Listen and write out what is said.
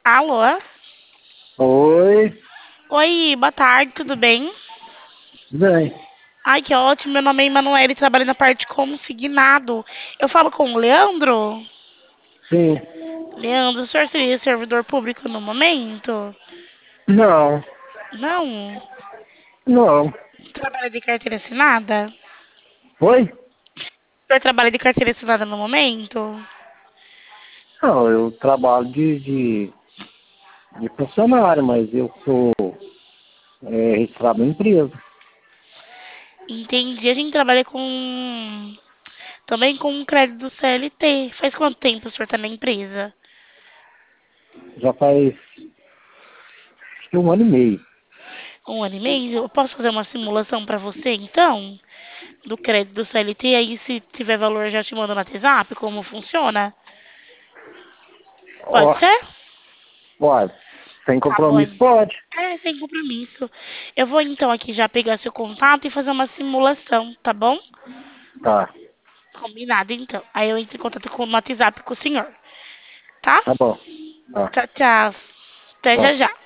Alô? Oi, Oi, boa tarde, tudo bem? bem, Ai, que ótimo, meu nome é Emanuele, trabalho na parte de consignado. Eu falo com o Leandro? sim, Leandro, o senhor seria servidor público no momento? não, Não? não, Trabalha de carteira assinada? oi? O senhor trabalha de carteira assinada no momento? Não, eu trabalho de funcionário, mas eu sou registrado na empresa. Entendi, a gente trabalha com... Também com crédito do CLT. Faz quanto tempo o senhor tá na empresa? Já faz acho que um ano e meio. Um ano e meio? Eu posso fazer uma simulação pra você, então? Do crédito do CLT, aí se tiver valor eu já te mando no WhatsApp como funciona? Pode Ó, ser? pode. Sem Tá bom. compromisso, pode. É, sem compromisso. Eu vou então aqui já pegar seu contato e fazer uma simulação, tá bom? Tá, Combinado então. Aí eu entro em contato no WhatsApp com o senhor, tá? tá bom. Tá, Tchau, tchau. Até já tá. já.